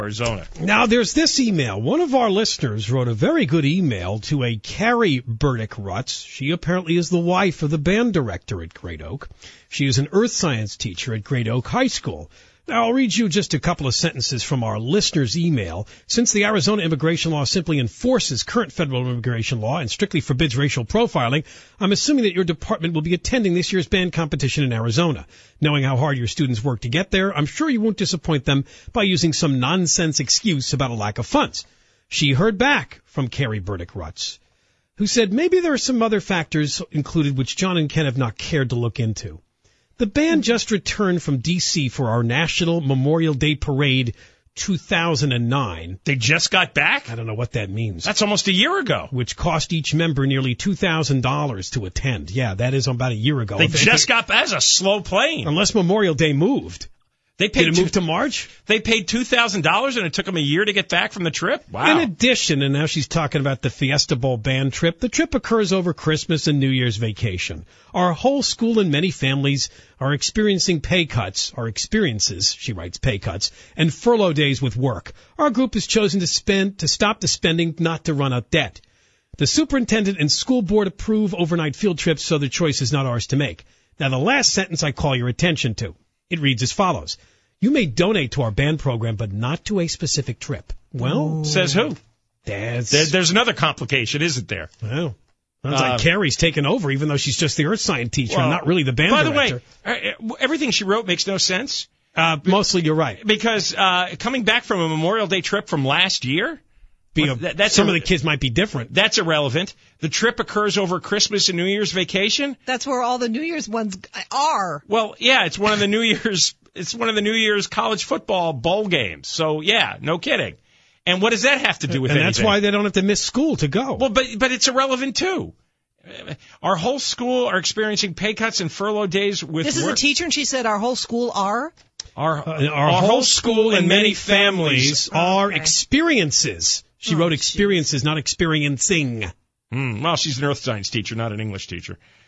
Arizona. Now, there's this email. One of our listeners wrote a very good email to a Carrie Burdick Rutz. She apparently is the wife of the band director at Great Oak. She is an earth science teacher at Great Oak High School. Now, I'll read you just a couple of sentences from our listener's email. Since the Arizona immigration law simply enforces current federal immigration law and strictly forbids racial profiling, I'm assuming that your department will be attending this year's band competition in Arizona. Knowing how hard your students work to get there, I'm sure you won't disappoint them by using some nonsense excuse about a lack of funds. She heard back from Carrie Burdick Rutz, who said maybe there are some other factors included which John and Ken have not cared to look into. The band just returned from D.C. for our National Memorial Day Parade 2009. They just got back? I don't know what that means. That's almost a year ago. Which cost each member nearly $2,000 to attend. Yeah, that is about a year ago. They just got back. That's a slow plane. Unless Memorial Day moved. Did it move to March? They paid $2,000 and it took them a year to get back from the trip? Wow. In addition, and now she's talking about the Fiesta Bowl band trip, the trip occurs over Christmas and New Year's vacation. Our whole school and many families are experiencing pay cuts, or experiences, she writes, pay cuts, and furlough days with work. Our group has chosen to stop the spending, not to run out debt. The superintendent and school board approve overnight field trips, so the choice is not ours to make. Now, the last sentence I call your attention to. It reads as follows. You may donate to our band program, but not to a specific trip. Well, says who? There's another complication, isn't there? Well, sounds like Carrie's taken over, even though she's just the earth science teacher, well, not really the band director. By the way, everything she wrote makes no sense. Mostly you're right. Because coming back from a Memorial Day trip from last year, some of the kids might be different. That's irrelevant. The trip occurs over Christmas and New Year's vacation. That's where all the New Year's ones are. Well, yeah, it's one of the New Year's. It's one of the New Year's college football bowl games. So yeah, no kidding. And what does that have to do with anything? And that's why they don't have to miss school to go. Well, but it's irrelevant too. Our whole school are experiencing pay cuts and furlough days with This is work. a teacher, and she said our whole school are? Our whole school and many families are experiences. She wrote experiences, not experiencing. Well, she's an earth science teacher, not an English teacher.